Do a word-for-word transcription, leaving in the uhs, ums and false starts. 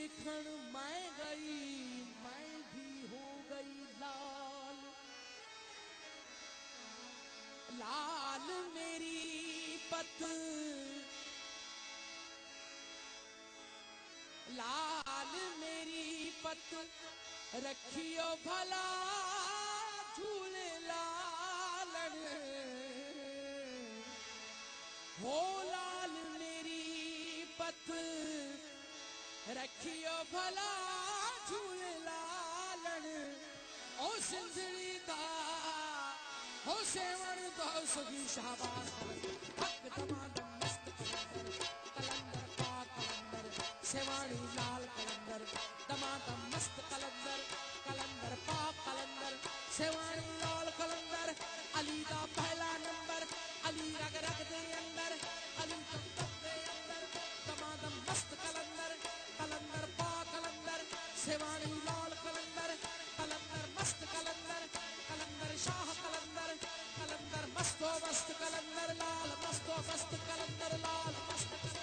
देखण मैं गई, मैं भी हो गई लाल। लाल मेरी पत, लाल मेरी पत रखियो भला झूले लालन। हो लाल मेरी पत रखियो भला झूले लालन। ओ सिंधड़ी दा हो सेवन दो सगी शाबाश। हक दमादम मस्त कलंदर, कलंदर पा कलंदर सेवानी लाल कलंदर। दमादम मस्त कलंदर, कलंदर पा कलंदर सेवानी लाल कलंदर। अली दा पहला नंबर, अली रग रग दे अंदर, अली तब तब दे अंदर। दमादम मस्त कलंदर, कलंदर पा कलंदर सेवानी लाल कलंदर। कलंदर मस्त कलंदर, कलंदर शाह कलंदर, कलंदर मस्तो मस्त कलंदर लाल, मस्तो मस्त कलंदर लाल, मस्त